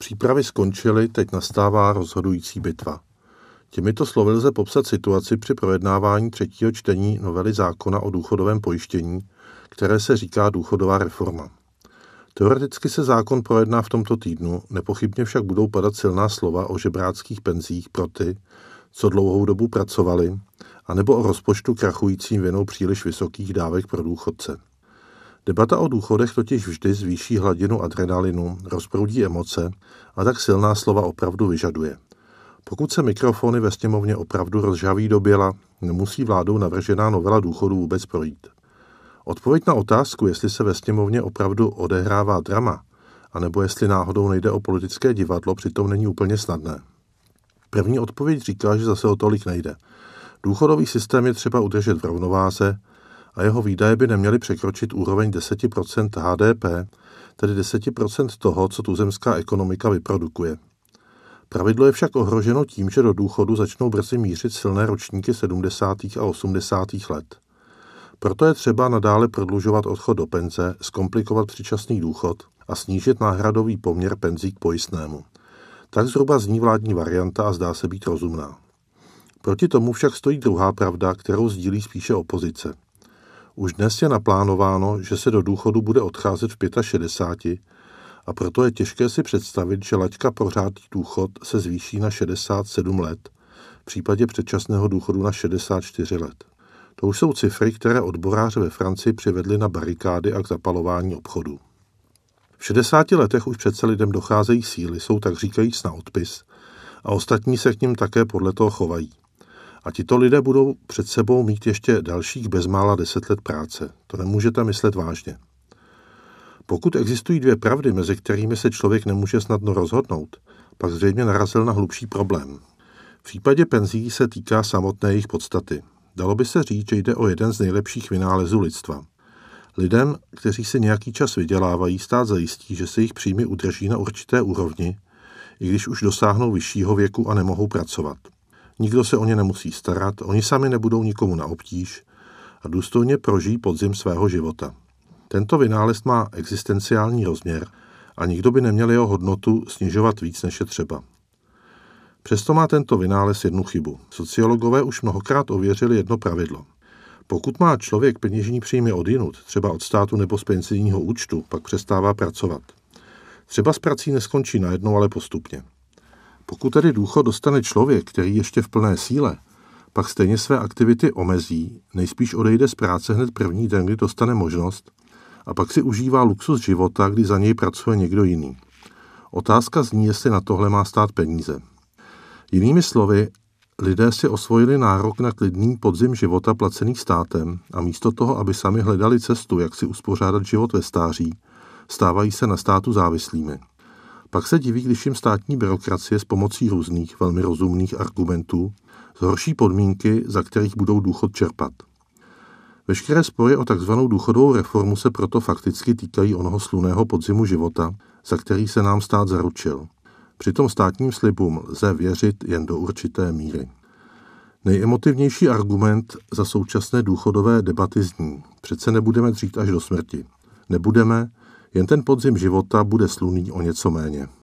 Přípravy skončily, teď nastává rozhodující bitva. Těmito slovy lze popsat situaci při projednávání třetího čtení novely zákona o důchodovém pojištění, které se říká důchodová reforma. Teoreticky se zákon projedná v tomto týdnu, nepochybně však budou padat silná slova o žebráckých penzích pro ty, co dlouhou dobu pracovali, anebo o rozpočtu krachujícím vinou příliš vysokých dávek pro důchodce. Debata o důchodech totiž vždy zvýší hladinu adrenalinu, rozproudí emoce a tak silná slova opravdu vyžaduje. Pokud se mikrofony ve sněmovně opravdu rozžhaví do běla, nemusí vládou navržená novela důchodů vůbec projít. Odpověď na otázku, jestli se ve sněmovně opravdu odehrává drama, anebo jestli náhodou nejde o politické divadlo, přitom není úplně snadné. První odpověď říká, že zase o tolik nejde. Důchodový systém je třeba udržet v rovnováze a jeho výdaje by neměly překročit úroveň 10% HDP, tedy 10% toho, co tuzemská ekonomika vyprodukuje. Pravidlo je však ohroženo tím, že do důchodu začnou brzy mířit silné ročníky 70. a 80. let. Proto je třeba nadále prodlužovat odchod do penze, zkomplikovat předčasný důchod a snížit náhradový poměr penzí k pojistnému. Tak zhruba zní vládní varianta a zdá se být rozumná. Proti tomu však stojí druhá pravda, kterou sdílí spíše opozice. Už dnes je naplánováno, že se do důchodu bude odcházet v 65 a proto je těžké si představit, že laťka pro řádný důchod se zvýší na 67 let, v případě předčasného důchodu na 64 let. To už jsou cifry, které odboráře ve Francii přivedly na barikády a k zapalování obchodů. V 60 letech už přece lidem docházejí síly, jsou tak říkajíc na odpis a ostatní se k nim také podle toho chovají. A tito lidé budou před sebou mít ještě dalších bezmála 10 let práce. To nemůžete myslet vážně. Pokud existují dvě pravdy, mezi kterými se člověk nemůže snadno rozhodnout, pak zřejmě narazil na hlubší problém. V případě penzí se týká samotné jejich podstaty. Dalo by se říct, že jde o jeden z nejlepších vynálezů lidstva. Lidem, kteří si nějaký čas vydělávají, stát zajistí, že se jejich příjmy udrží na určité úrovni, i když už dosáhnou vyššího věku a nemohou pracovat. Nikdo se o ně nemusí starat, oni sami nebudou nikomu na obtíž a důstojně prožijí podzim svého života. Tento vynález má existenciální rozměr a nikdo by neměl jeho hodnotu snižovat víc, než je třeba. Přesto má tento vynález jednu chybu. Sociologové už mnohokrát ověřili jedno pravidlo. Pokud má člověk peněžní příjmy odjinud, třeba od státu nebo z penzijního účtu, pak přestává pracovat. Třeba s prací neskončí najednou, ale postupně. Pokud tedy důchod dostane člověk, který ještě v plné síle, pak stejně své aktivity omezí, nejspíš odejde z práce hned první den, kdy dostane možnost, a pak si užívá luxus života, kdy za něj pracuje někdo jiný. Otázka zní, jestli na tohle má stát peníze. Jinými slovy, lidé si osvojili nárok na klidný podzim života placený státem a místo toho, aby sami hledali cestu, jak si uspořádat život ve stáří, stávají se na státu závislými. Pak se diví, když jim státní byrokracie s pomocí různých, velmi rozumných argumentů zhorší podmínky, za kterých budou důchod čerpat. Veškeré spory o takzvanou důchodovou reformu se proto fakticky týkají onoho slunného podzimu života, za který se nám stát zaručil. Přitom státním slibům lze věřit jen do určité míry. Nejemotivnější argument za současné důchodové debaty zní: přece nebudeme dřít až do smrti. Nebudeme, jen ten podzim života bude slunný o něco méně.